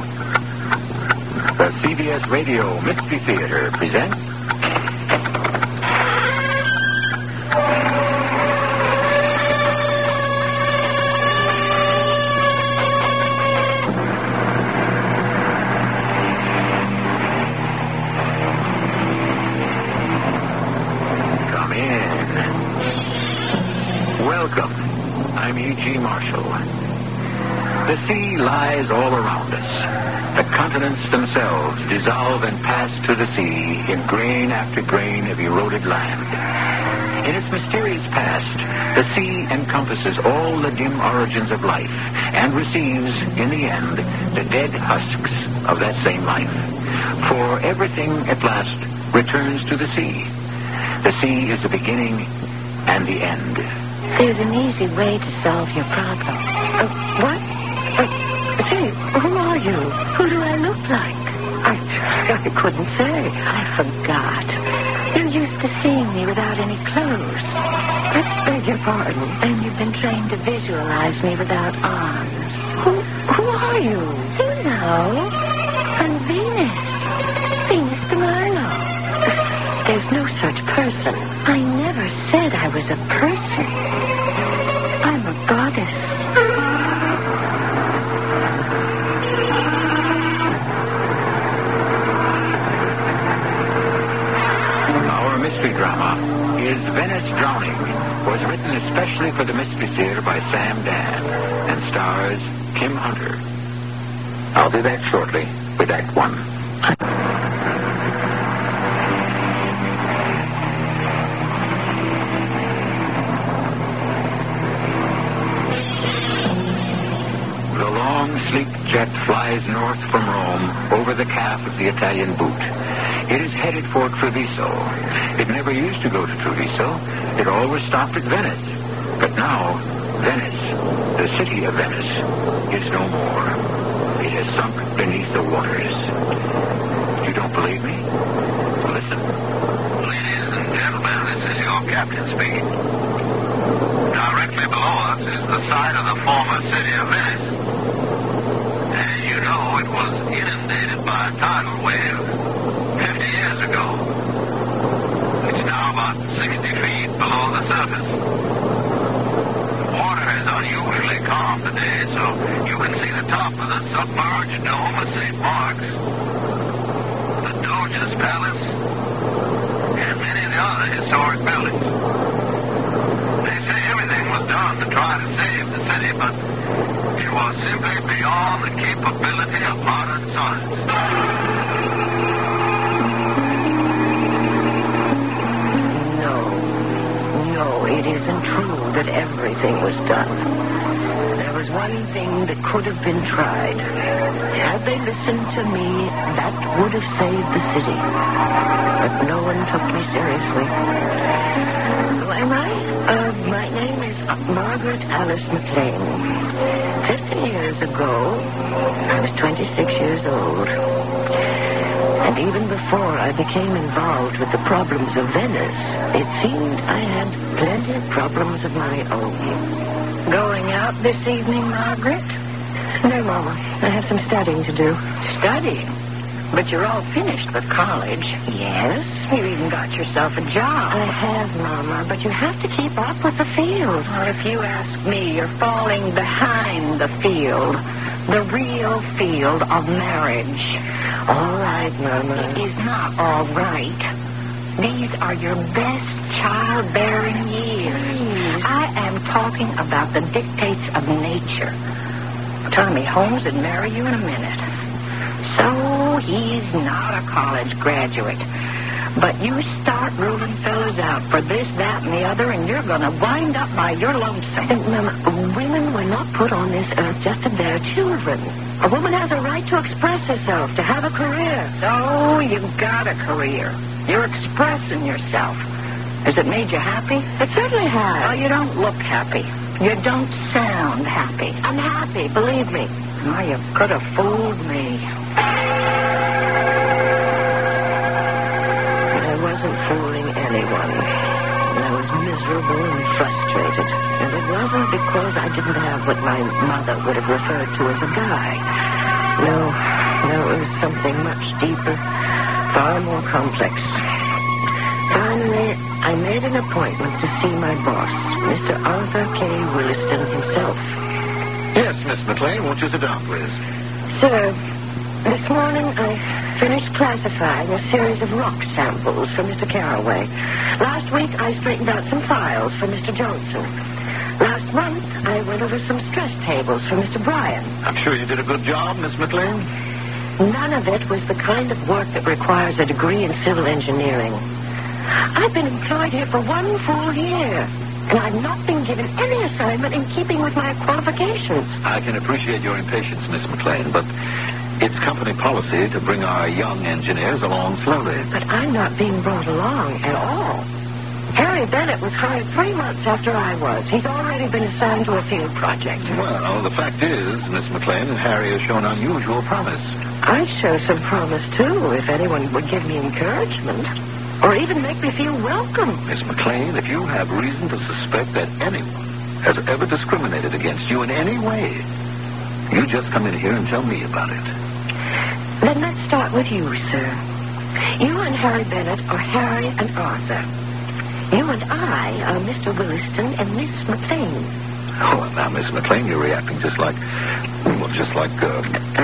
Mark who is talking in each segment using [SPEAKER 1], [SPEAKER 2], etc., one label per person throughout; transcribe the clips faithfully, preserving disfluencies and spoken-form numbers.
[SPEAKER 1] The C B S Radio Mystery Theater presents... Come in. Welcome. I'm E G. Marshall. The sea lies all around us. The continents themselves dissolve and pass to the sea in grain after grain of eroded land. In its mysterious past, the sea encompasses all the dim origins of life and receives, in the end, the dead husks of that same life. For everything, at last, returns to the sea. The sea is the beginning and the end.
[SPEAKER 2] There's an easy way to solve your problem. Uh, what? Uh, say, who are you? Who do I look like? I, I couldn't say. I forgot. You're used to seeing me without any clothes. I beg your pardon. And you've been trained to visualize me without arms. Who, who are you? You know. I'm Venus. Venus de Milo. There's no such person. I never said I was a person. I'm a goddess.
[SPEAKER 1] Our mystery drama is Venice Drowning, was written especially for the Mystery Theater by Sam Dan and stars Kim Hunter. I'll be back shortly with Act One. The long, sleek jet flies north from Rome over the calf of the Italian boot. It is headed for Treviso. It never used to go to Treviso. It always stopped at Venice. But now, Venice, the city of Venice, is no more. It has sunk beneath the waters. You don't believe me? Listen. Ladies and gentlemen, this is your captain speaking. Directly below us is the site of the former city of Venice. As you know, it was inundated by a tidal wave fifty years ago. It's now about sixty feet below the surface. The water is unusually calm today, so you can see the top of the submerged dome of Saint Mark's, the Doge's Palace, and many of the other historic buildings. They say everything was done to try to save the city, but it was simply beyond the capability of modern science.
[SPEAKER 2] No, it isn't true that everything was done. There was one thing that could have been tried. Had they listened to me, that would have saved the city. But no one took me seriously. Who am I? Uh, my name is Margaret Alice McLean. Fifty years ago, I was twenty-six years old. And even before I became involved with the problems of Venice, it seemed I had plenty of problems of my own. Going out this evening, Margaret? No, Mama. I have some studying to do. Studying? But you're all finished with college. Yes. You even got yourself a job. I have, Mama, but you have to keep up with the field. Or if you ask me, you're falling behind the field. The real field of marriage. All right, Mama. It is not all right. These are your best childbearing years. Please. I am talking about the dictates of nature. Tommy Holmes would marry you in a minute. So he's not a college graduate. But you start ruling fellas out for this, that, and the other, and you're going to wind up by your lonesome. And, Mama, women were not put on this earth just to bear children. A woman has a right to express herself, to have a career. So you've got a career. You're expressing yourself. Has it made you happy? It certainly has. Well, you don't look happy. You don't sound happy. I'm happy, believe me. Oh, you could have fooled me. I wasn't fooling anyone. I was miserable and frustrated. And it wasn't because I didn't have what my mother would have referred to as a guy. No, No, it was something much deeper, far more complex. Finally, I made an appointment to see my boss, Mister Arthur K. Williston himself.
[SPEAKER 1] Yes, Miss McLean, won't you sit down, please?
[SPEAKER 2] Sir, this morning I finished classifying a series of rock samples for Mister Carraway. Last week I straightened out some files for Mister Johnson. Last month I went over some stress tables for Mister Bryan.
[SPEAKER 1] I'm sure you did a good job, Miss McLean.
[SPEAKER 2] None of it was the kind of work that requires a degree in civil engineering. I've been employed here for one full year, and I've not been given any assignment in keeping with my qualifications.
[SPEAKER 1] I can appreciate your impatience, Miss McLean, but it's company policy to bring our young engineers along slowly.
[SPEAKER 2] But I'm not being brought along at all. Harry Bennett was hired three months after I was. He's already been assigned to a field project.
[SPEAKER 1] Well, the fact is, Miss McLean, Harry has shown unusual promise.
[SPEAKER 2] I'd show some promise, too, if anyone would give me encouragement. Or even make me feel welcome.
[SPEAKER 1] Miss McLean, if you have reason to suspect that anyone has ever discriminated against you in any way, you just come in here and tell me about it.
[SPEAKER 2] Then let's start with you, sir. You and Harry Bennett are Harry and Arthur. You and I are Mister Williston and Miss McLean.
[SPEAKER 1] Oh, now, Miss McLean, you're reacting just like, well, just like, uh...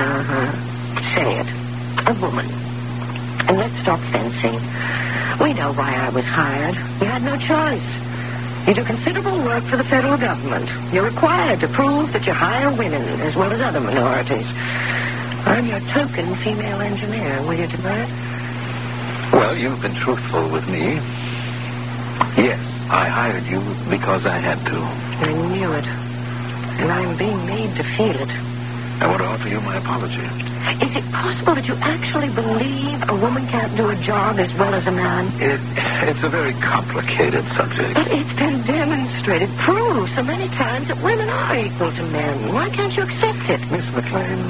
[SPEAKER 2] Uh-huh. Say it. A woman. And let's stop fencing. We know why I was hired. You had no choice. You do considerable work for the federal government. You're required to prove that you hire women as well as other minorities. I'm your token female engineer. Will you deny it?
[SPEAKER 1] Well, you've been truthful with me. Yes, I hired you because I had to.
[SPEAKER 2] I knew it. And I'm being made to feel it.
[SPEAKER 1] I want to offer you my apology.
[SPEAKER 2] Is it possible that you actually believe a woman can't do a job as well as a man?
[SPEAKER 1] It, it's a very complicated subject.
[SPEAKER 2] But it's been demonstrated, proved so many times that women are equal to men. Why can't you accept it?
[SPEAKER 1] Miss McLean,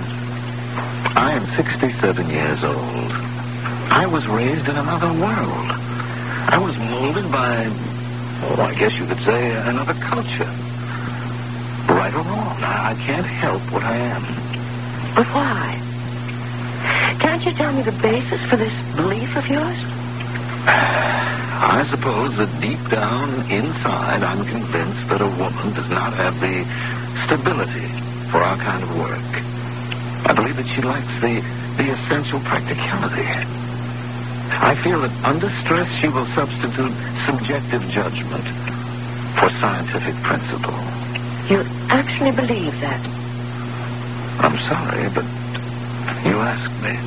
[SPEAKER 1] I am sixty-seven years old. I was raised in another world. I was molded by, well, I guess you could say, another culture. Right or wrong, I can't help what I am.
[SPEAKER 2] But why? Can't you tell me the basis for this belief of yours?
[SPEAKER 1] I suppose that deep down inside, I'm convinced that a woman does not have the stability for our kind of work. I believe that she lacks the, the essential practicality. I feel that under stress she will substitute subjective judgment for scientific principle.
[SPEAKER 2] You actually believe that?
[SPEAKER 1] I'm sorry, but you asked me.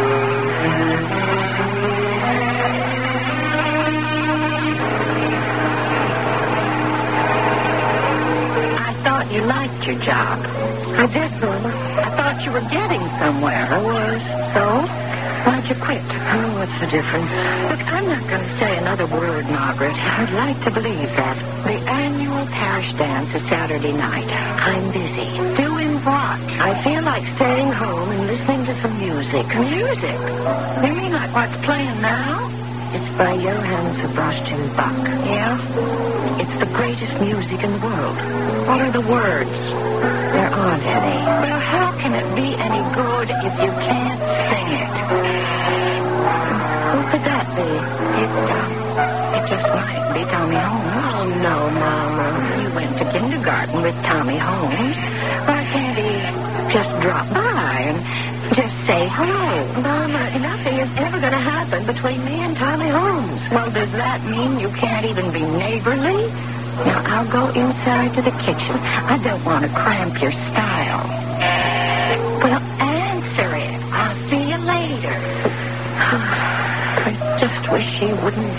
[SPEAKER 2] I thought you liked your job. I did, Mama. I thought you were getting somewhere. I was. So? Why'd you quit? Oh, what's the difference? Look, I'm not going to say another word, Margaret. I'd like to believe that. The annual parish dance is Saturday night. I'm busy. Doing what? I feel like staying home and listening to some music. Music? You mean like what's playing now? It's by Johann Sebastian Bach. Yeah? It's the greatest music in the world. What are the words? There aren't any. Well, how can it be any good if you can't sing it? Who could that be? It, uh, it just might be Tommy Holmes. Oh, no, Mama. You went to kindergarten with Tommy Holmes. Why can't he just drop by and just say hello? Mama, nothing is ever going to happen between me and Tommy Holmes. Well, does that mean you can't even be neighborly? Now, I'll go inside to the kitchen. I don't want to cramp your style. Well, answer it. I'll see you later. I just wish she wouldn't.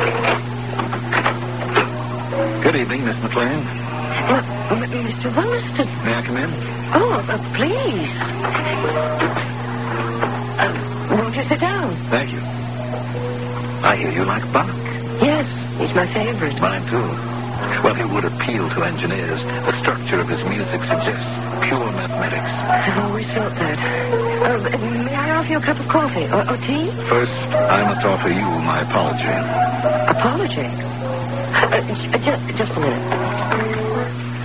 [SPEAKER 1] Good evening, Miss McLean.
[SPEAKER 2] Uh, Mister Williston.
[SPEAKER 1] May I come in?
[SPEAKER 2] Oh, uh, please. Uh, won't you sit down?
[SPEAKER 1] Thank you. I hear you like Bach.
[SPEAKER 2] Yes, he's my favorite.
[SPEAKER 1] Mine, too. Well, he would appeal to engineers. The structure of his music suggests pure mathematics.
[SPEAKER 2] I've always felt that. Uh, may I offer you a cup of coffee or, or tea?
[SPEAKER 1] First, I must offer you my apology.
[SPEAKER 2] Apology? Uh, just, just a minute.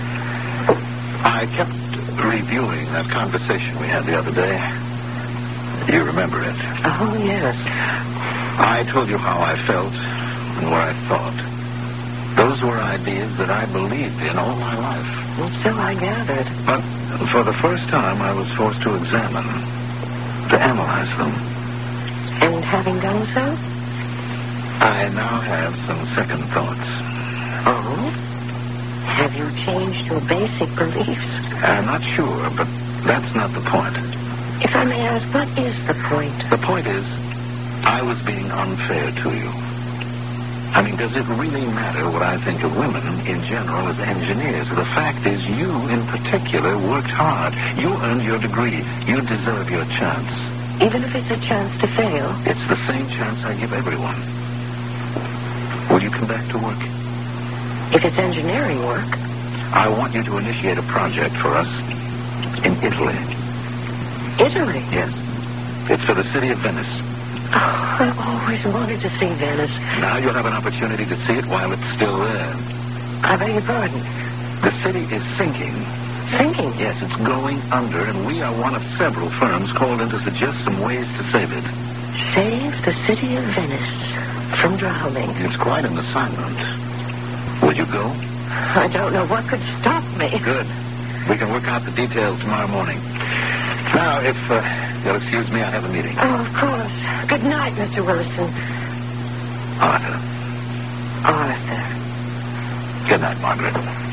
[SPEAKER 1] I kept reviewing that conversation we had the other day. You remember it?
[SPEAKER 2] Oh, yes.
[SPEAKER 1] I told you how I felt and what I thought. Those were ideas that I believed in all my life.
[SPEAKER 2] And so I gathered.
[SPEAKER 1] But for the first time, I was forced to examine, to analyze them.
[SPEAKER 2] And having done so?
[SPEAKER 1] I now have some second thoughts.
[SPEAKER 2] Oh? Have you changed your basic beliefs?
[SPEAKER 1] I'm not sure, but that's not the point.
[SPEAKER 2] If I may ask, what is the point?
[SPEAKER 1] The point is, I was being unfair to you. I mean, does it really matter what I think of women in general as engineers? The fact is, you in particular worked hard. You earned your degree. You deserve your chance.
[SPEAKER 2] Even if it's a chance to fail?
[SPEAKER 1] It's the same chance I give everyone. Will you come back to work?
[SPEAKER 2] If it's engineering work?
[SPEAKER 1] I want you to initiate a project for us in Italy.
[SPEAKER 2] Italy?
[SPEAKER 1] Yes. It's for the city of Venice.
[SPEAKER 2] Oh, I've always wanted to see Venice.
[SPEAKER 1] Now you'll have an opportunity to see it while it's still there.
[SPEAKER 2] I beg your pardon.
[SPEAKER 1] The city is sinking.
[SPEAKER 2] Sinking?
[SPEAKER 1] Yes, it's going under, and we are one of several firms called in to suggest some ways to save it.
[SPEAKER 2] Save the city of Venice from drowning.
[SPEAKER 1] It's quite an assignment. Will you go?
[SPEAKER 2] I don't know what could stop me.
[SPEAKER 1] Good. We can work out the details tomorrow morning. Now, if uh, you'll excuse me, I have a meeting.
[SPEAKER 2] Oh, of course. Good night, Mister Wilson.
[SPEAKER 1] Arthur.
[SPEAKER 2] Arthur.
[SPEAKER 1] Good night, Margaret.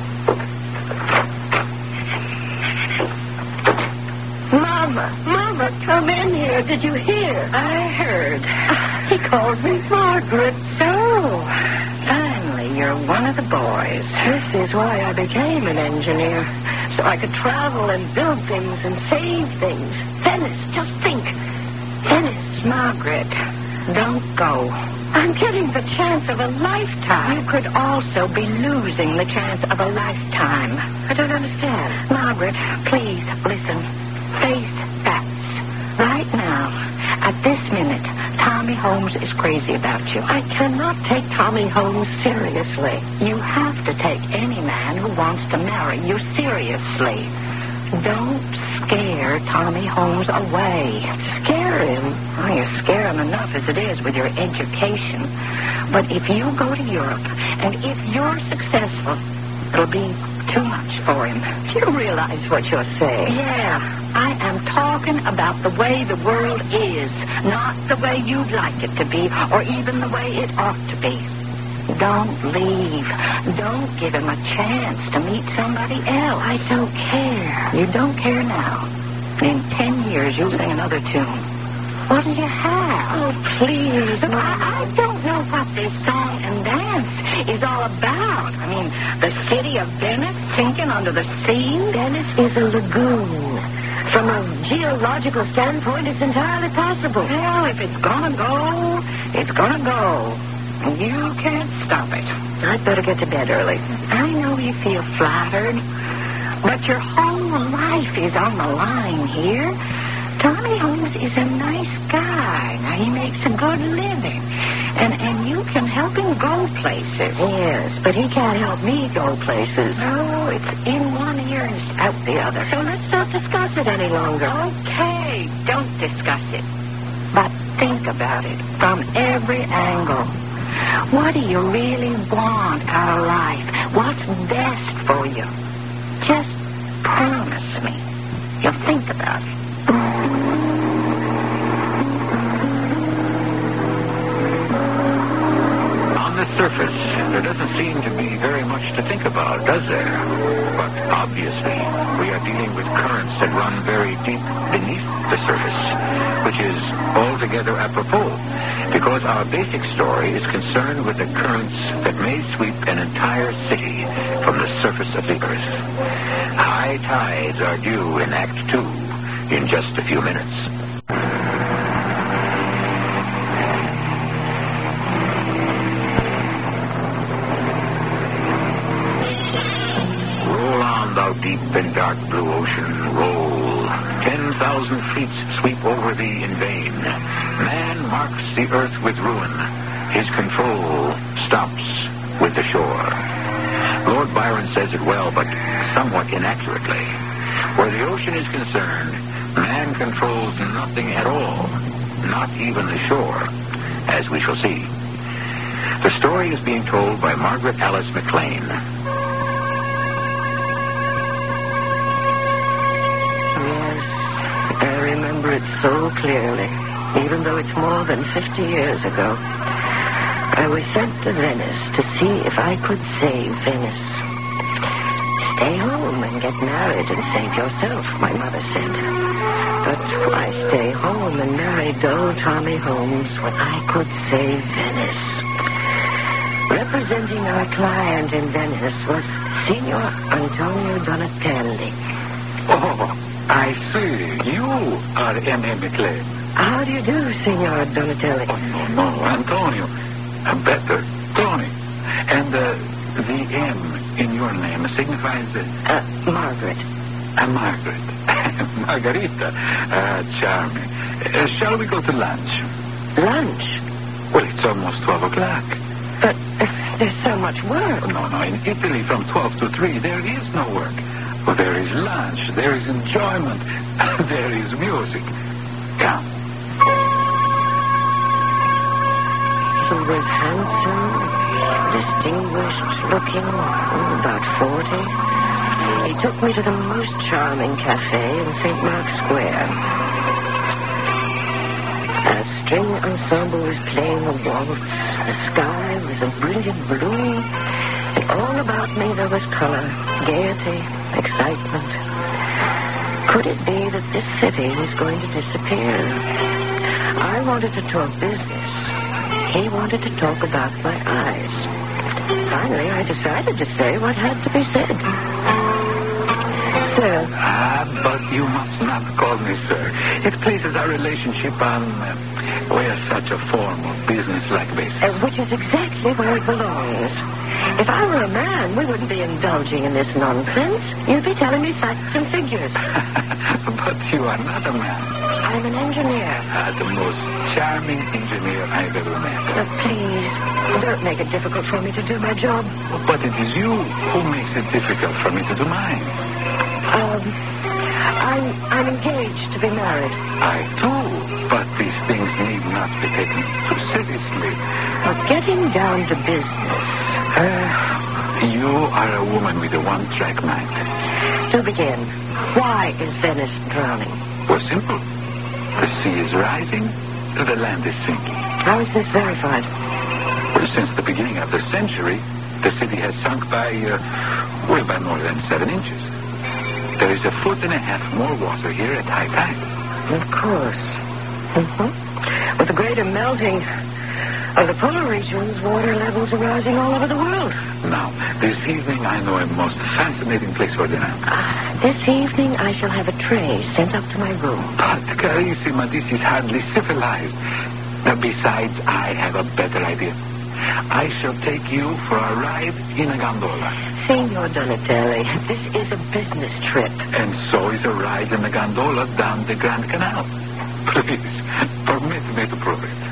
[SPEAKER 2] Mama, Mama, come in here. Did you hear? I heard. He called me Margaret. So, finally, you're one of the boys. This is why I became an engineer. So I could travel and build things and save things. Venice, just think. Venice, Margaret, don't go. I'm getting the chance of a lifetime. You could also be losing the chance of a lifetime. I don't understand. Margaret, please, listen. Face facts. Right now, at this minute, Tommy Holmes is crazy about you. I cannot take Tommy Holmes seriously. You have to take any man who wants to marry you seriously. Don't scare Tommy Holmes away. Scare him? Oh, you scare him enough as it is with your education. But if you go to Europe, and if you're successful, it'll be too much for him. Do you realize what you're saying? Yeah, I am talking about the way the world is, not the way you'd like it to be, or even the way it ought to be. Don't leave. Don't give him a chance to meet somebody else. I don't care. You don't care now. In ten years, you'll sing another tune. What do you have? Oh, please. Look, I, I don't know what this song and dance is all about. I mean, the city of Venice sinking under the sea? Venice is a lagoon. From a geological standpoint, it's entirely possible. Well, if it's gonna go, it's gonna go. You can't stop it. I'd better get to bed early. I know you feel flattered, but your whole life is on the line here. Tommy Holmes is a nice guy. Now, he makes a good living. And and you can help him go places. Yes, but he can't help me go places. Oh, it's in one ear and it's out the other. So let's not discuss it any longer. Okay, don't discuss it. But think about it from every angle. What do you really want out of life? What's best for you? Just promise me you'll think about it.
[SPEAKER 1] On the surface, there doesn't seem to be very much to think about, does there? But obviously, we are dealing with currents that run very deep beneath the surface, which is altogether apropos, because our basic story is concerned with the currents that may sweep an entire city from the surface of the earth. High tides are due in Act Two in just a few minutes. Roll on, thou deep and dark blue ocean, roll. Ten thousand fleets sweep over thee in vain. Man marks the earth with ruin. His control stops with the shore. Lord Byron says it well, but somewhat inaccurately. Where the ocean is concerned, man controls nothing at all, not even the shore, as we shall see. The story is being told by Margaret Alice McLean.
[SPEAKER 2] Yes, I remember it so clearly, even though it's more than fifty years ago. I was sent to Venice to see if I could save Venice. Stay home and get married and save yourself, my mother said. But why stay home and marry dull Tommy Holmes when I could save Venice? Representing our client in Venice was Signor Antonio Donatelli.
[SPEAKER 1] Oh, I see. You are M A McLean.
[SPEAKER 2] How do you do, Signor Donatelli?
[SPEAKER 1] Oh, no, no, Antonio. Uh, better, Tony. And uh, the M in your name signifies... Uh,
[SPEAKER 2] uh, Margaret.
[SPEAKER 1] Uh, Margaret. Margarita. Uh, charming. Uh, shall we go to lunch?
[SPEAKER 2] Lunch?
[SPEAKER 1] Well, it's almost twelve o'clock.
[SPEAKER 2] But uh, there's so much work.
[SPEAKER 1] Oh, no, no. In Italy, from twelve to three, there is no work. Well, there is lunch. There is enjoyment. There is music. Come.
[SPEAKER 2] He was handsome, distinguished looking, about forty. He took me to the most charming cafe in Saint Mark's Square. A string ensemble was playing a waltz. The sky was a brilliant blue. And all about me there was color, gaiety, excitement. Could it be that this city was going to disappear? I wanted to talk business. He wanted to talk about my eyes. Finally, I decided to say what had to be said. Sir.
[SPEAKER 1] Ah, but you must not call me sir. It places our relationship on, uh, well, such a formal, business-like basis.
[SPEAKER 2] Uh, which is exactly where it belongs. If I were a man, we wouldn't be indulging in this nonsense. You'd be telling me facts and figures.
[SPEAKER 1] But you are not a man.
[SPEAKER 2] I'm an engineer.
[SPEAKER 1] Uh, the most charming engineer I've ever met.
[SPEAKER 2] Uh, please, don't make it difficult for me to do my job.
[SPEAKER 1] But it is you who makes it difficult for me to do mine.
[SPEAKER 2] Um, I'm, I'm engaged to be married.
[SPEAKER 1] I too, but these things need not be taken too seriously.
[SPEAKER 2] Well, getting down to business.
[SPEAKER 1] Uh, you are a woman with a one-track mind.
[SPEAKER 2] To begin, why is Venice drowning?
[SPEAKER 1] Well, simple. The sea is rising, the land is sinking.
[SPEAKER 2] How is this verified?
[SPEAKER 1] Well, since the beginning of the century, the city has sunk by, uh, well, by more than seven inches. There is a foot and a half more water here at high tide.
[SPEAKER 2] Of course. Mm-hmm. With the greater melting of the polar regions, water levels are rising all over the world.
[SPEAKER 1] Now, this evening I know a most fascinating place for dinner.
[SPEAKER 2] Uh, this evening I shall have a tray sent up to my room.
[SPEAKER 1] But, Carissima, this is hardly civilized. Now, besides, I have a better idea. I shall take you for a ride in a gondola.
[SPEAKER 2] Signor Donatelli, this is a business trip.
[SPEAKER 1] And so is a ride in a gondola down the Grand Canal. Please, permit me to prove it.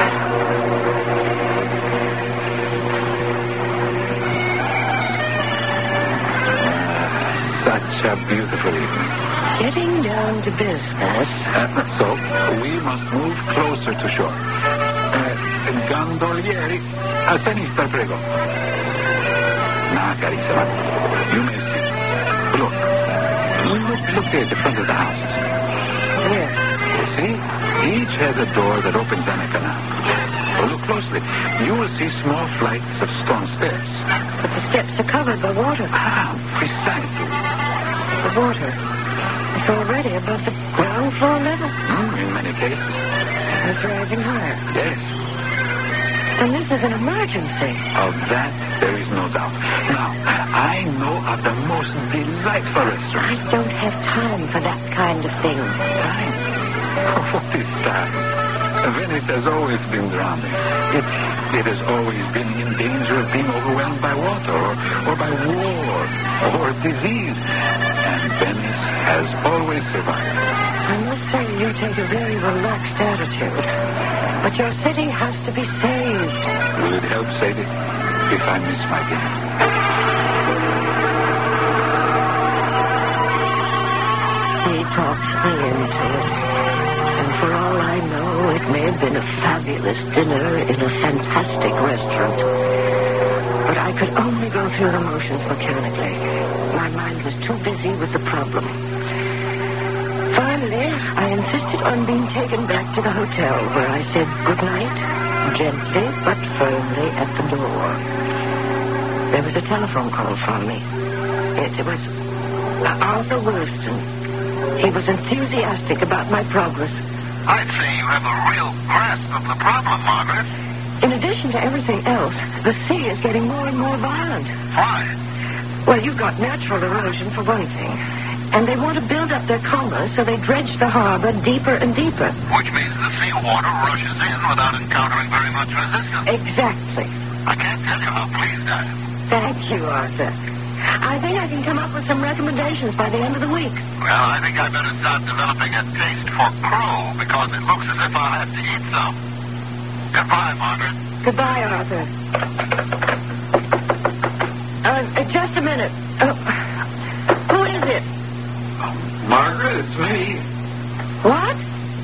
[SPEAKER 1] Such a beautiful evening.
[SPEAKER 2] Getting down to business.
[SPEAKER 1] Uh, so, we must move closer to shore. Uh, gondolieri, a sinistra, prego. Now, carissima, you may see. Look. Look, look there at the front of the houses.
[SPEAKER 2] Yes.
[SPEAKER 1] You see? Each has a door that opens on a canal. Well, look closely. You will see small flights of stone steps.
[SPEAKER 2] But the steps are covered by water.
[SPEAKER 1] Ah, precisely.
[SPEAKER 2] The water is already above the ground floor level.
[SPEAKER 1] Mm, in many cases.
[SPEAKER 2] It's rising higher.
[SPEAKER 1] Yes.
[SPEAKER 2] And this is an emergency.
[SPEAKER 1] Of that, there is no doubt. Now, I know of the most delightful restaurant.
[SPEAKER 2] I don't have time for that kind of thing.
[SPEAKER 1] Time? What is time? Venice has always been drowning. It, it has always been in danger of being overwhelmed by water or, or by war or disease. And Venice has always survived.
[SPEAKER 2] I must say you take a very relaxed attitude. But your city has to be saved.
[SPEAKER 1] Will it help save it if I miss my dinner?
[SPEAKER 2] He talked me into it. And for all I know, it may have been a fabulous dinner in a fantastic restaurant. But I could only go through the motions mechanically. My mind was too busy with the problem. Finally, I insisted on being taken back to the hotel, where I said goodnight, gently but firmly at the door. There was a telephone call from me. It was Arthur Williston. He was enthusiastic about my progress.
[SPEAKER 3] I'd say you have a real grasp of the problem, Margaret.
[SPEAKER 2] In addition to everything else, the sea is getting more and more violent.
[SPEAKER 3] Why?
[SPEAKER 2] Well, you've got natural erosion for one thing. And they want to build up their commerce, so they dredge the harbor deeper and deeper.
[SPEAKER 3] Which means the seawater rushes in without encountering very much resistance.
[SPEAKER 2] Exactly.
[SPEAKER 3] I can't tell you how pleased I am.
[SPEAKER 2] Thank you, Arthur. I think I can come up with some recommendations by the end of the week.
[SPEAKER 3] Well, I think I better start developing a taste for crow, because it looks as if I'll have to eat some. Goodbye, Margaret.
[SPEAKER 2] Goodbye, Arthur. Uh, just a minute. Uh, who is it?
[SPEAKER 1] Margaret, it's me.
[SPEAKER 2] What?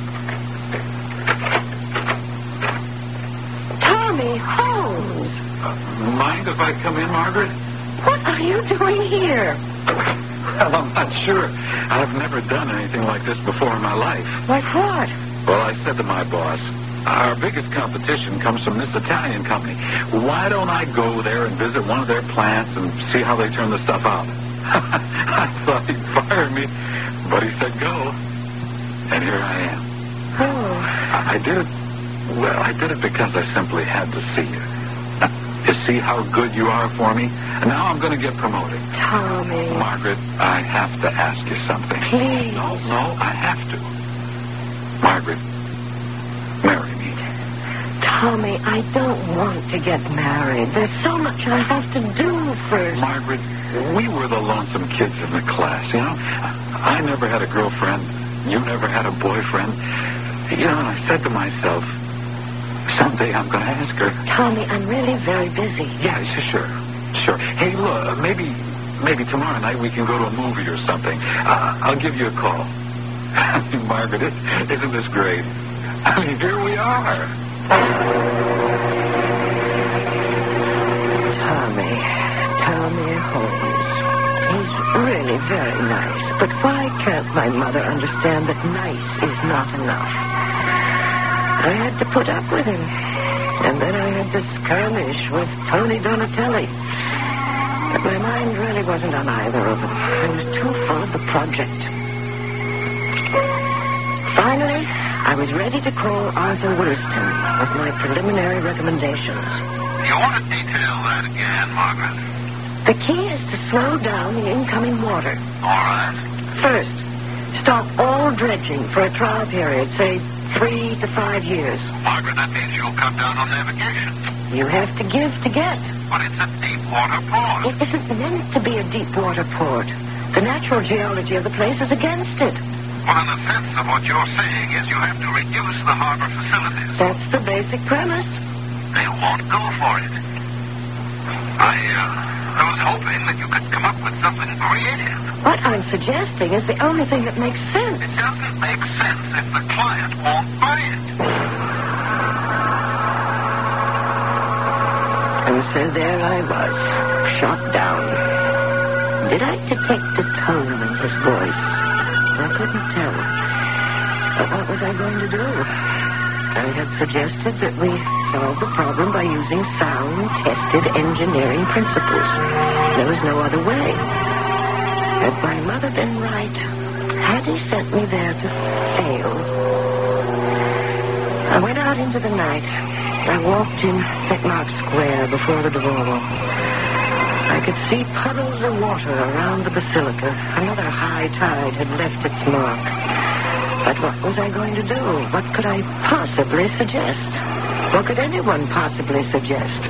[SPEAKER 2] Tommy Holmes.
[SPEAKER 1] Uh, mind if I come in, Margaret?
[SPEAKER 2] What are you doing here?
[SPEAKER 1] Well, I'm not sure. I've never done anything like this before in my life.
[SPEAKER 2] Like what?
[SPEAKER 1] Well, I said to my boss, our biggest competition comes from this Italian company. Why don't I go there and visit one of their plants and see how they turn the stuff out? I thought he'd fire me, but he said go. And here I am.
[SPEAKER 2] Oh.
[SPEAKER 1] I, I did it. Well, I did it because I simply had to see you. To see how good you are for me. And now I'm going to get promoted.
[SPEAKER 2] Tommy.
[SPEAKER 1] Margaret, I have to ask you something.
[SPEAKER 2] Please.
[SPEAKER 1] No, no, I have to. Margaret, marry me.
[SPEAKER 2] Tommy, I don't want to get married. There's so much I have to do first.
[SPEAKER 1] Margaret, we were the lonesome kids in the class, you know. I never had a girlfriend. You never had a boyfriend. You know, and I said to myself, someday I'm going to ask her.
[SPEAKER 2] Tommy, I'm really very busy.
[SPEAKER 1] Yeah, sure, sure. Hey, look, maybe, maybe tomorrow night we can go to a movie or something. Uh, I'll give you a call. I mean, Margaret, it, isn't this great? I mean, here we are.
[SPEAKER 2] Tommy, Tommy Holmes. He's really very nice, but why can't my mother understand that nice is not enough? I had to put up with him, and then I had to skirmish with Tony Donatelli. But my mind really wasn't on either of them. I was too full of the project. Finally, I was ready to call Arthur Williston with my preliminary recommendations.
[SPEAKER 3] You want to detail that again, Margaret?
[SPEAKER 2] The key is to slow down the incoming water.
[SPEAKER 3] All right.
[SPEAKER 2] First, stop all dredging for a trial period, say three to five years.
[SPEAKER 3] Margaret, that means you'll cut down on navigation.
[SPEAKER 2] You have to give to get.
[SPEAKER 3] But it's a deep water port.
[SPEAKER 2] It isn't meant to be a deep water port. The natural geology of the place is against it.
[SPEAKER 3] Well, in the sense of what you're saying is you have to reduce the harbor facilities.
[SPEAKER 2] That's the basic premise.
[SPEAKER 3] They won't go for it. I, uh, I was hoping that you could come up with something creative.
[SPEAKER 2] What I'm suggesting is the only thing that makes sense.
[SPEAKER 3] It doesn't make sense if the client won't buy it.
[SPEAKER 2] And so there I was, shot down. Did I detect a tone in his voice? I couldn't tell. But what was I going to do? I had suggested that we solve the problem by using sound, tested engineering principles. There was no other way. Had my mother been right? Had he sent me there to fail? I went out into the night. I walked in Saint Mark's Square before the Duomo. I could see puddles of water around the basilica. Another high tide had left its mark. But what was I going to do? What could I possibly suggest? What could anyone possibly suggest?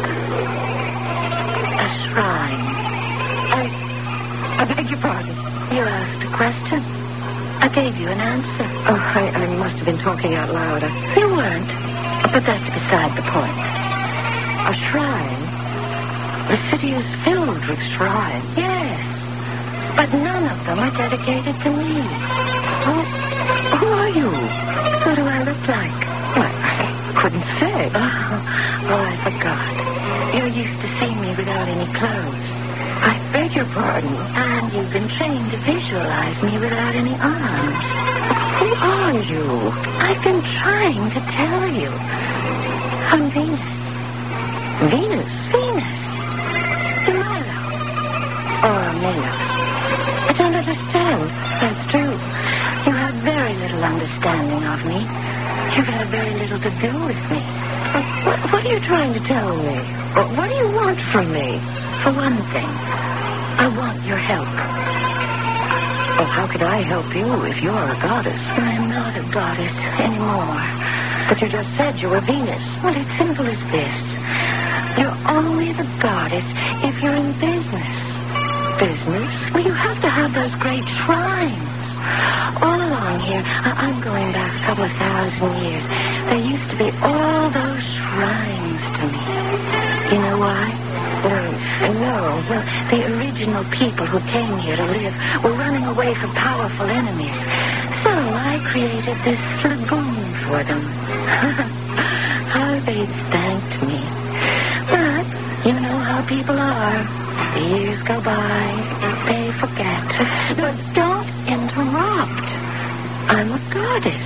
[SPEAKER 2] A shrine. I... I beg your pardon.
[SPEAKER 4] You asked a question. I gave you an answer.
[SPEAKER 2] Oh, I, I must have been talking out loud. I...
[SPEAKER 4] You weren't. But that's beside the point.
[SPEAKER 2] A shrine? The city is filled with shrines.
[SPEAKER 4] Yes. But none of them are dedicated to me.
[SPEAKER 2] Who, who are you?
[SPEAKER 4] What do I look like?
[SPEAKER 2] I, I couldn't say.
[SPEAKER 4] Oh, oh, I forgot. You're used to seeing me without any clothes.
[SPEAKER 2] I beg your pardon.
[SPEAKER 4] And you've been trained to visualize me without any arms.
[SPEAKER 2] Who are you?
[SPEAKER 4] I've been trying to tell you. I'm Venus.
[SPEAKER 2] Venus?
[SPEAKER 4] Venus. Milo.
[SPEAKER 2] Or Melos.
[SPEAKER 4] I don't understand. That's true. You have very little understanding of me. You've had very little to do with me.
[SPEAKER 2] What, what are you trying to tell me? What do you want from me?
[SPEAKER 4] For one thing, I want your help.
[SPEAKER 2] Oh, how could I help you if you're a goddess?
[SPEAKER 4] I'm not a goddess anymore.
[SPEAKER 2] But you just said you were Venus.
[SPEAKER 4] Well, it's simple as this. You're only the goddess if you're in business.
[SPEAKER 2] Business?
[SPEAKER 4] Well, you have to have those great shrines. All along here, I- I'm going back a couple of thousand years. There used to be all those shrines to me. You know why?
[SPEAKER 2] Uh, no.
[SPEAKER 4] Well, the original people who came here to live were running away from powerful enemies. So I created this lagoon for them. How they thanked me. But you know how people are. The years go by. They forget. But don't interrupt. I'm a goddess.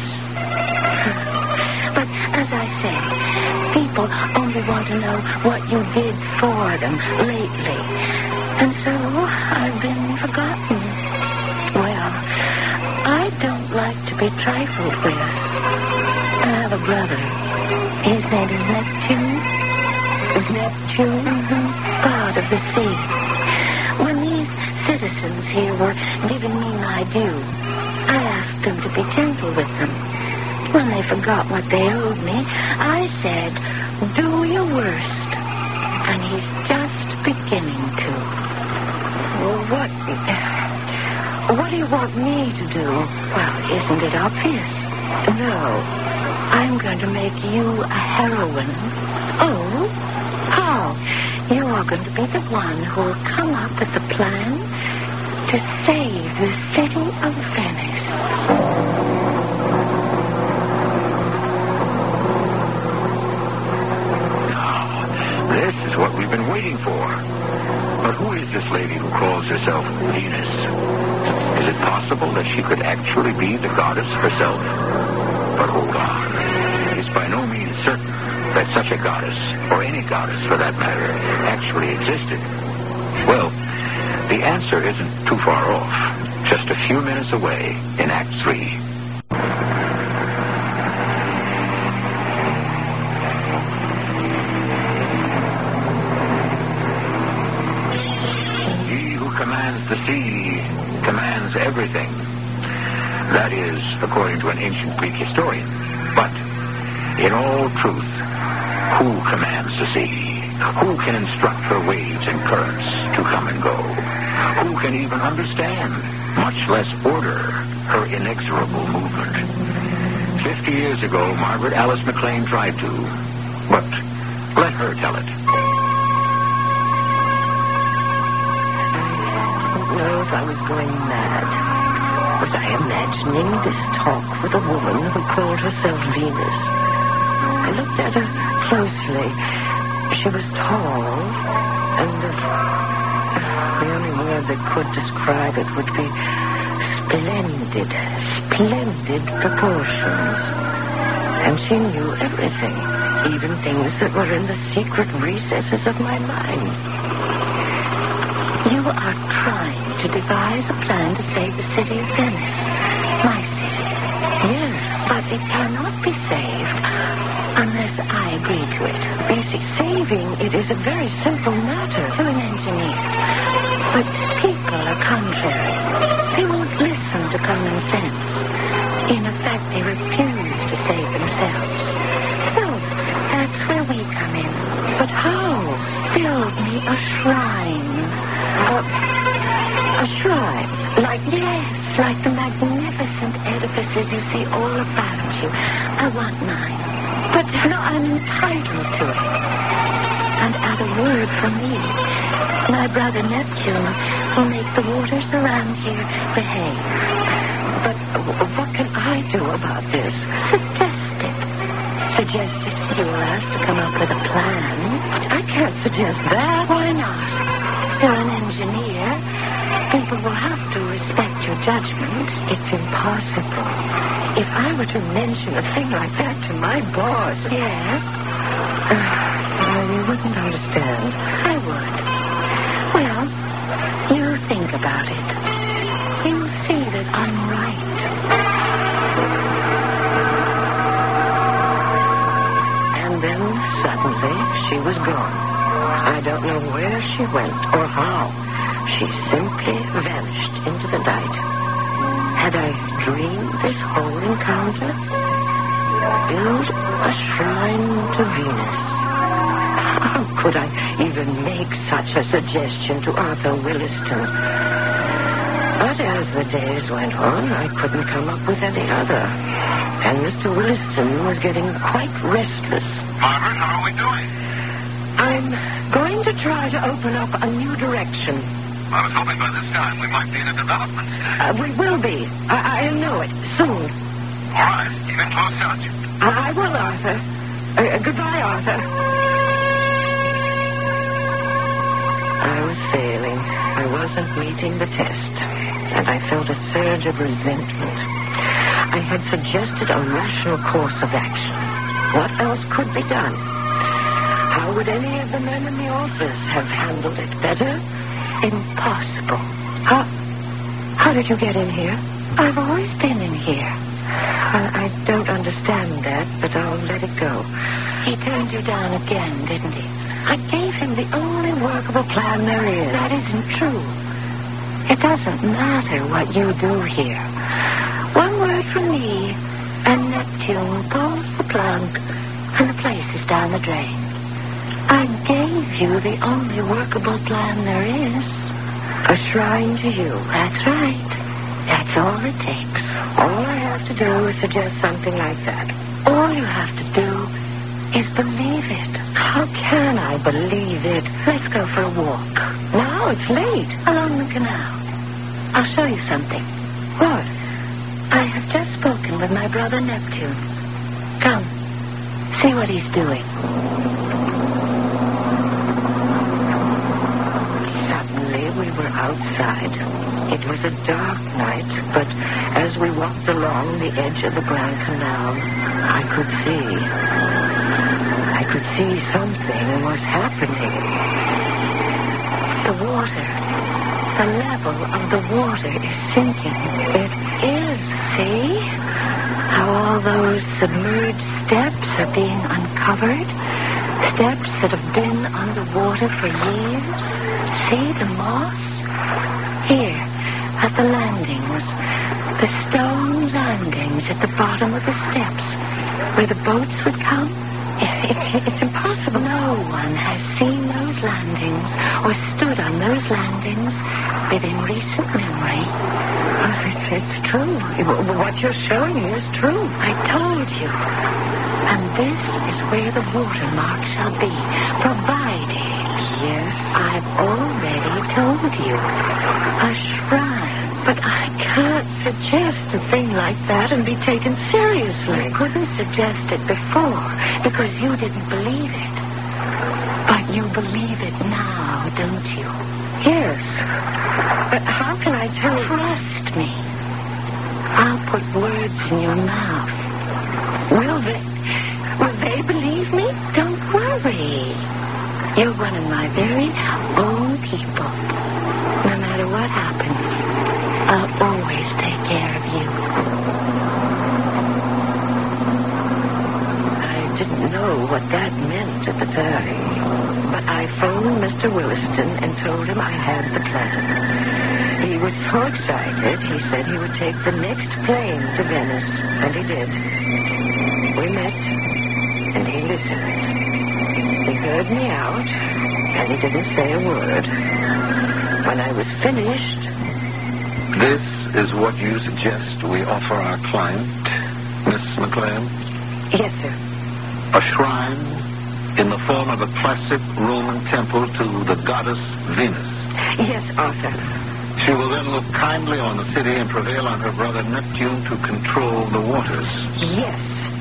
[SPEAKER 4] But as I say, people only want to know what you did for them lately. And so I've been forgotten. Well, I don't like to be trifled with. I have a brother. His name is Neptune.
[SPEAKER 2] Neptune?
[SPEAKER 4] Mm-hmm. God of the sea. When these citizens here were giving me my due, I asked him to be gentle with them. When they forgot what they owed me, I said, do your worst. And he's just beginning to.
[SPEAKER 2] Well, what... What do you want me to do?
[SPEAKER 4] Well, isn't it obvious?
[SPEAKER 2] No.
[SPEAKER 4] I'm going to make you a heroine.
[SPEAKER 2] Oh? How?
[SPEAKER 4] You're going to be the one who will come up with the plan to save the city of Venice.
[SPEAKER 1] This is what we've been waiting for. But who is this lady who calls herself Venus? Is it possible that she could actually be the goddess herself? But hold on. It's by no means certain that such a goddess, or any goddess for that matter, actually existed. Well, the answer isn't too far off. Just a few minutes away in Act Three. The sea commands everything. That is, according to an ancient Greek historian. But, in all truth, who commands the sea? Who can instruct her waves and currents to come and go? Who can even understand, much less order, her inexorable movement? Fifty years ago, Margaret Alice McLean tried to. But let her tell it.
[SPEAKER 2] If I was going mad. Was I imagining this talk with a woman who called herself Venus? I looked at her closely. She was tall, and the, the only word that could describe it would be splendid, splendid proportions. And she knew everything, even things that were in the secret recesses of my mind.
[SPEAKER 4] You are trying to devise a plan to save the city of Venice. My city.
[SPEAKER 2] Yes.
[SPEAKER 4] But it cannot be saved unless I agree to it.
[SPEAKER 2] You see, saving it is a very simple matter.
[SPEAKER 4] To an engineer. But people are contrary. They won't listen to common sense. In effect, they refuse to save themselves. So, that's where we come in.
[SPEAKER 2] But how?
[SPEAKER 4] Build me a shrine.
[SPEAKER 2] A, a shrine?
[SPEAKER 4] Like, yes, like the magnificent edifices you see all about you. I want mine. But no, I'm entitled to it. And at a word from me, my brother Neptune will make the waters around here behave.
[SPEAKER 2] But what can I do about this?
[SPEAKER 4] Suggest it. Suggest it. You will ask to come up with a plan.
[SPEAKER 2] I can't suggest that.
[SPEAKER 4] Why not? You're an engineer. People will have to respect your judgment.
[SPEAKER 2] It's impossible. If I were to mention a thing like that to my boss...
[SPEAKER 4] Yes?
[SPEAKER 2] Uh, well, you wouldn't understand.
[SPEAKER 4] I would. Well, you think about it. You'll see that I'm right.
[SPEAKER 2] And then, suddenly, she was gone. I don't know where she went or how. She simply vanished into the night. Had I dreamed this whole encounter? Build a shrine to Venus. How could I even make such a suggestion to Arthur Williston? But as the days went on, I couldn't come up with any other. And Mister Williston was getting quite restless.
[SPEAKER 3] Margaret, how are we doing?
[SPEAKER 2] I'm going to try to open up a new direction.
[SPEAKER 3] I was hoping by this time we might be in a development stage.
[SPEAKER 2] Uh, we will be. I, I know it. Soon.
[SPEAKER 3] All right. Keep in close touch.
[SPEAKER 2] I, I will, Arthur. Uh, goodbye, Arthur. I was failing. I wasn't meeting the test. And I felt a surge of resentment. I had suggested a rational course of action. What else could be done? How would any of the men in the office have handled it better? Impossible. How, how did you get in here?
[SPEAKER 4] I've always been in here.
[SPEAKER 2] I, I don't understand that, but I'll let it go.
[SPEAKER 4] He turned you down again, didn't he?
[SPEAKER 2] I gave him the only workable plan there is.
[SPEAKER 4] That isn't true. It doesn't matter what you do here. One word from me, and Neptune pulls the plug, and the place is down the drain. I gave you the only workable plan there is.
[SPEAKER 2] A shrine to you.
[SPEAKER 4] That's right. That's all it takes.
[SPEAKER 2] All I have to do is suggest something like that.
[SPEAKER 4] All you have to do is believe it.
[SPEAKER 2] How can I believe it?
[SPEAKER 4] Let's go for a walk.
[SPEAKER 2] Now it's late.
[SPEAKER 4] Along the canal. I'll show you something.
[SPEAKER 2] What?
[SPEAKER 4] I have just spoken with my brother Neptune. Come. See what he's doing.
[SPEAKER 2] We were outside. It was a dark night, but as we walked along the edge of the Grand Canal, I could see. I could see something was happening.
[SPEAKER 4] The water. The level of the water is sinking.
[SPEAKER 2] It is.
[SPEAKER 4] See? How all those submerged steps are being uncovered? Steps that have been underwater for years? See the moss? Here, at the landings. The stone landings at the bottom of the steps, where the boats would come. It, it, it's impossible. No one has seen those landings or stood on those landings within recent memory.
[SPEAKER 2] Oh, it's, it's true. What you're showing me is true.
[SPEAKER 4] I told you. And this is where the watermark shall be, provided...
[SPEAKER 2] Yes,
[SPEAKER 4] I've already told you. A shrine.
[SPEAKER 2] But I can't suggest a thing like that and be taken seriously.
[SPEAKER 4] I couldn't suggest it before because you didn't believe it. But you believe it now, don't you?
[SPEAKER 2] Yes. But how can I tell...
[SPEAKER 4] Trust me. I'll put words in your mouth.
[SPEAKER 2] Will they... Will they believe me?
[SPEAKER 4] Don't worry. You're one of my very own people. No matter what happens, I'll always take care of you.
[SPEAKER 2] I didn't know what that meant at the time, but I phoned Mister Williston and told him I had the plan. He was so excited, he said he would take the next plane to Venice, and he did. We met, and he listened. He heard me out, and he didn't say a word. When I was finished...
[SPEAKER 5] This is what you suggest we offer our client, Miss McLean?
[SPEAKER 2] Yes, sir.
[SPEAKER 5] A shrine in the form of a classic Roman temple to the goddess Venus.
[SPEAKER 2] Yes, Arthur.
[SPEAKER 5] She will then look kindly on the city and prevail on her brother Neptune to control the waters.
[SPEAKER 2] Yes.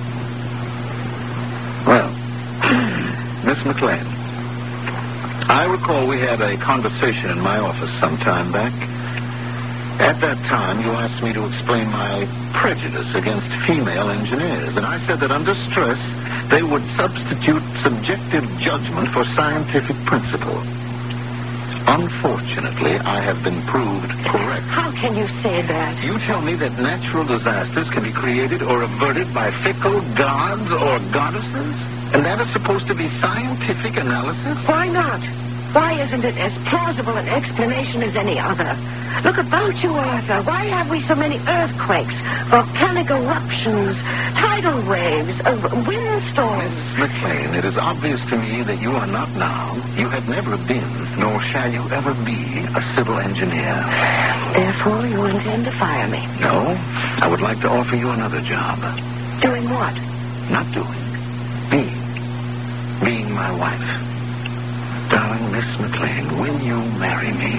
[SPEAKER 5] Well, Miss McLean, I recall we had a conversation in my office some time back. At that time, you asked me to explain my prejudice against female engineers, and I said that under stress, they would substitute subjective judgment for scientific principle. Unfortunately, I have been proved correct.
[SPEAKER 2] How can you say that?
[SPEAKER 5] You tell me that natural disasters can be created or averted by fickle gods or goddesses? And that is supposed to be scientific analysis?
[SPEAKER 2] Why not? Why isn't it as plausible an explanation as any other? Look about you, Arthur. Why have we so many earthquakes, volcanic eruptions, tidal waves, uh, windstorms?
[SPEAKER 5] Miss McLean, it is obvious to me that you are not now, you have never been, nor shall you ever be, a civil engineer.
[SPEAKER 2] Therefore, you intend to fire me?
[SPEAKER 5] No, I would like to offer you another job.
[SPEAKER 2] Doing what?
[SPEAKER 5] Not doing. Being. Being my wife. Darling Miss McLean, will you marry me?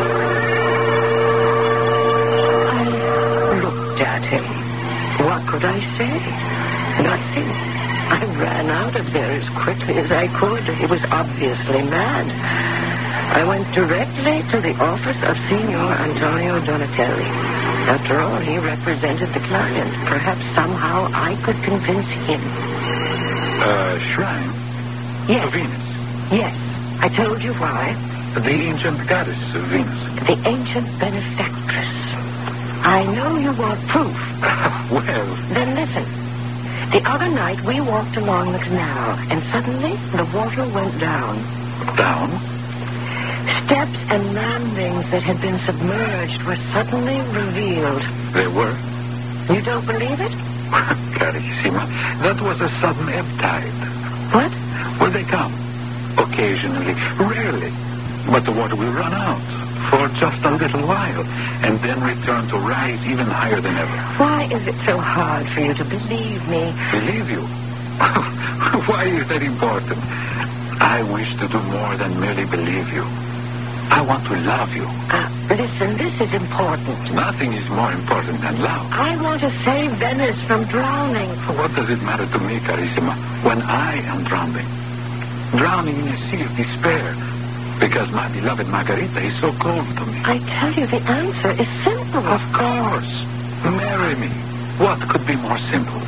[SPEAKER 2] I looked at him. What could I say? Nothing. I ran out of there as quickly as I could. He was obviously mad. I went directly to the office of Signor Antonio Donatelli. After all, he represented the client. Perhaps somehow I could convince him.
[SPEAKER 5] Uh, shrine?
[SPEAKER 2] Yes.
[SPEAKER 5] Of Venus?
[SPEAKER 2] Yes. I told you why.
[SPEAKER 5] The ancient goddess of Venus.
[SPEAKER 2] The ancient benefactress. I know you want proof.
[SPEAKER 5] Well...
[SPEAKER 2] Then listen. The other night we walked along the canal, and suddenly the water went down.
[SPEAKER 5] Down?
[SPEAKER 2] Steps and landings that had been submerged were suddenly revealed.
[SPEAKER 5] They were?
[SPEAKER 2] You don't believe it?
[SPEAKER 5] Carissima, that was a sudden ebb tide.
[SPEAKER 2] What?
[SPEAKER 5] Well, they come. Occasionally, rarely. But the water will run out for just a little while and then return to rise even higher than ever.
[SPEAKER 2] Why is it so hard for you to believe me?
[SPEAKER 5] Believe you? Why is that important? I wish to do more than merely believe you. I want to love you.
[SPEAKER 2] Uh, listen, this is important.
[SPEAKER 5] Nothing is more important than love.
[SPEAKER 2] I want to save Venice from drowning.
[SPEAKER 5] What does it matter to me, Carissima, when I am drowning? Drowning in a sea of despair because my beloved Margarita is so cold to me.
[SPEAKER 2] I tell you, the answer is simple.
[SPEAKER 5] Of course. Marry me. What could be more simple?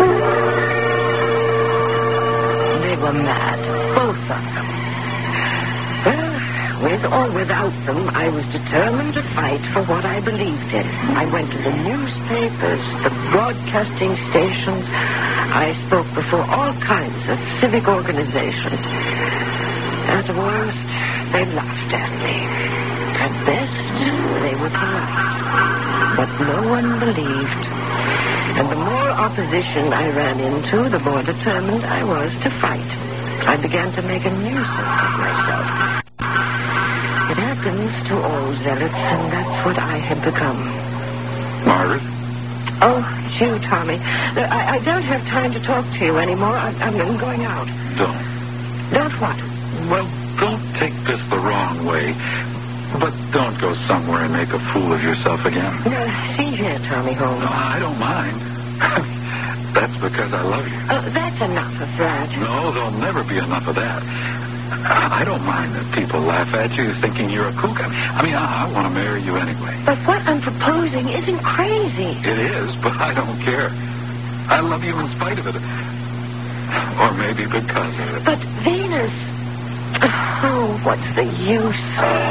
[SPEAKER 2] They were mad, both of them. Well, with or without them, I was determined to fight for what I believed in. I went to the newspapers, the broadcasting stations. I spoke before all kinds of civic organizations. At worst, they laughed at me. At best, they were polite. But no one believed. And the more opposition I ran into, the more determined I was to fight. I began to make a nuisance of myself. It happens to all zealots, and that's what I had become.
[SPEAKER 5] Margaret?
[SPEAKER 2] Oh, it's you, Tommy. I, I don't have time to talk to you anymore. I, I'm going out.
[SPEAKER 5] Don't.
[SPEAKER 2] Don't what?
[SPEAKER 5] Well, don't take this the wrong way, but don't go somewhere and make a fool of yourself again.
[SPEAKER 2] No, see here, Tommy Holmes.
[SPEAKER 5] No, I don't mind. That's because I love you.
[SPEAKER 2] Oh, that's enough of that.
[SPEAKER 5] No, there'll never be enough of that. I don't mind that people laugh at you thinking you're a kook. I mean, I, I want to marry you anyway.
[SPEAKER 2] But what I'm proposing isn't crazy.
[SPEAKER 5] It is, but I don't care. I love you in spite of it. Or maybe because of it.
[SPEAKER 2] But Venus... Oh, what's the use?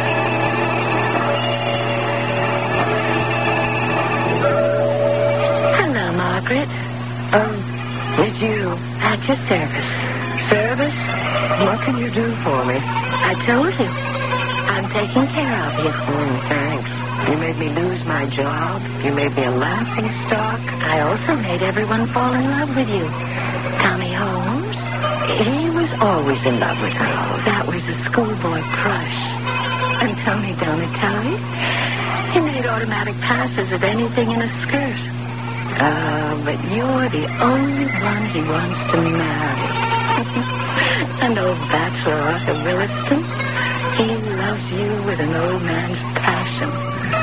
[SPEAKER 2] Hello, Margaret. Oh, it's you. At your service. Service? What can you do for me? I told you. I'm taking care of you. Mm, thanks. You made me lose my job. You made me a laughing stock. I also made everyone fall in love with you. Tommy Holmes? He was always in love with her. That was a schoolboy crush. And Tony Donatelli? He made automatic passes at anything in a skirt. Ah, uh, but you're the only one he wants to marry. And old bachelor Arthur Williston, he loves you with an old man's passion.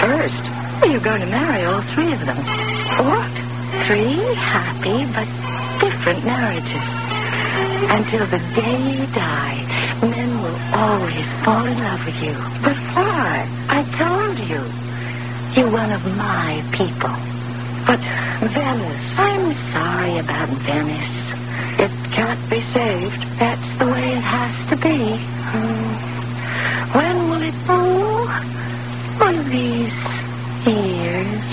[SPEAKER 2] First,
[SPEAKER 4] You're going to marry all three of them.
[SPEAKER 2] what?
[SPEAKER 4] Three happy but different marriages. Until the day you die, men will always fall in love with you.
[SPEAKER 2] But why?
[SPEAKER 4] I told you. You're one of my people.
[SPEAKER 2] But Venice,
[SPEAKER 4] I'm sorry about Venice.
[SPEAKER 2] it can't be saved.
[SPEAKER 4] That's the way it has to be. Hmm. When will it fall? One of these years.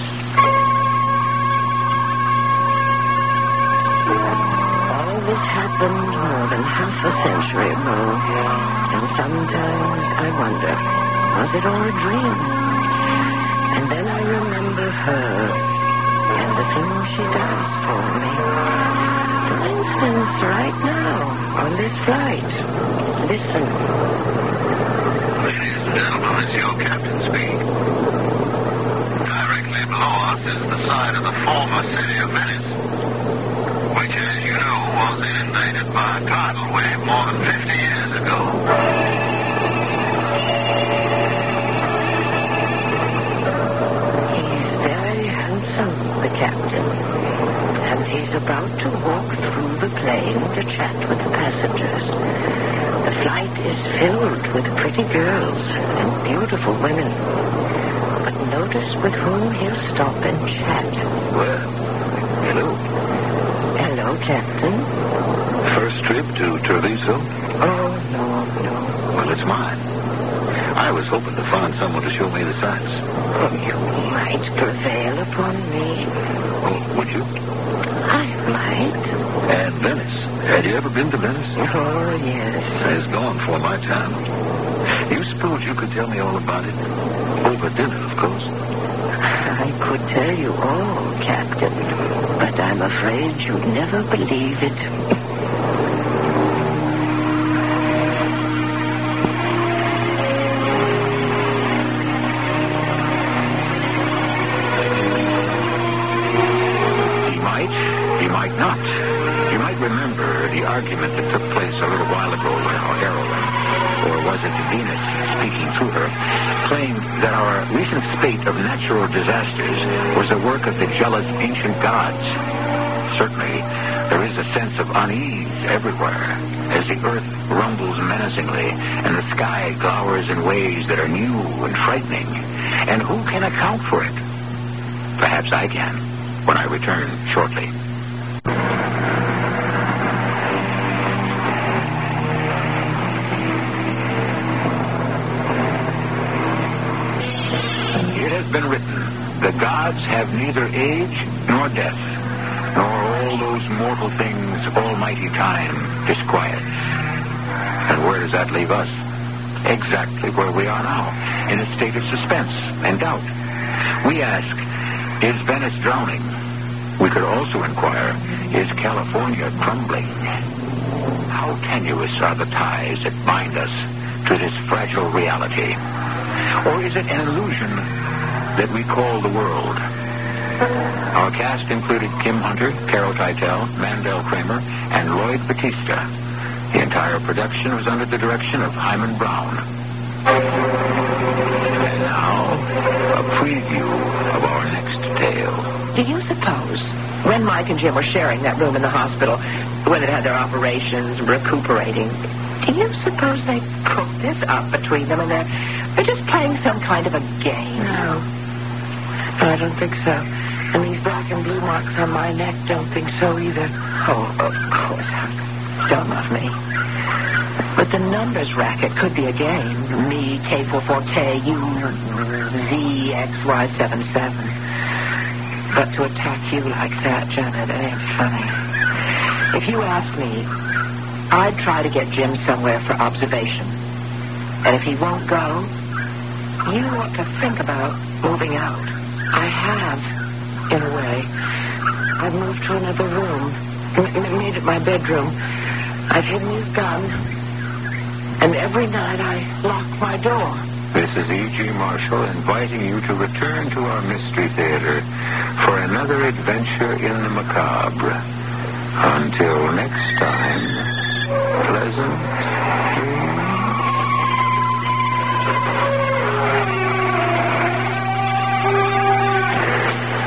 [SPEAKER 2] All this happened more than half a century ago. And sometimes I wonder, was it all a dream? And then I remember her and the things she does for me. For instance, right now, on this flight. Listen.
[SPEAKER 3] Ladies and gentlemen, it's your captain speaking. Directly below us is the side of the former city of Venice, which, as you know, was inundated by a tidal wave more than fifty years ago.
[SPEAKER 2] He's very handsome, the captain. And he's about to walk through the plane to chat with the passengers. The flight is filled with pretty girls and beautiful women. But notice with whom he'll stop and chat.
[SPEAKER 5] Well, hello.
[SPEAKER 2] Hello, Captain.
[SPEAKER 5] First trip to Treviso?
[SPEAKER 2] Oh, no, no.
[SPEAKER 5] Well, it's mine. I was hoping to find someone to show me the sights.
[SPEAKER 2] Oh, you might prevail upon me.
[SPEAKER 5] Oh, would you?
[SPEAKER 2] I might.
[SPEAKER 5] And Venice. Had you ever been to Venice?
[SPEAKER 2] Oh, yes.
[SPEAKER 5] It's gone for my time. You suppose you could tell me all about it? Over dinner, of course.
[SPEAKER 2] I could tell you all, Captain, but I'm afraid you'd never believe it.
[SPEAKER 5] Not. You might remember the argument that took place a little while ago when our heroine, or was it Venus, speaking through her, claimed that our recent spate of natural disasters was the work of the jealous ancient gods. Certainly, there is a sense of unease everywhere as the earth rumbles menacingly and the sky glowers in ways that are new and frightening. And who can account for it? Perhaps I can, when I return shortly. Been written, the gods have neither age nor death, nor all those mortal things almighty time disquiets. And where does that leave us? Exactly where we are now, in a state of suspense and doubt. We ask, is Venice drowning? We could also inquire, is California crumbling? How tenuous are the ties that bind us to this fragile reality? Or is it an illusion that we call the world? Our cast included Kim Hunter, Carol Teitel, Mandel Kramer, and Lloyd Batista. The entire production was under the direction of Hyman Brown. And now, a preview of our next tale.
[SPEAKER 2] Do you suppose, when Mike and Jim were sharing that room in the hospital, when they had their operations, recuperating, do you suppose they cooked this up between them and they're, they're just playing some kind of a game?
[SPEAKER 4] No. I don't think so. And these black and blue marks on my neck don't think so either.
[SPEAKER 2] Oh, of course. How dumb of me. But the numbers racket could be a game. Me, K forty-four K, you, Z, X, Y seventy-seven. But to attack you like that, Janet, it ain't funny. If you ask me, I'd try to get Jim somewhere for observation. And if he won't go, you ought to think about moving out. I have, in a way. I've moved to another room, m- made it my bedroom. I've hidden his gun, and every night I lock my door.
[SPEAKER 5] This is E G. Marshall inviting you to return to our Mystery Theater for another adventure in the macabre. Until next time, pleasant dreams.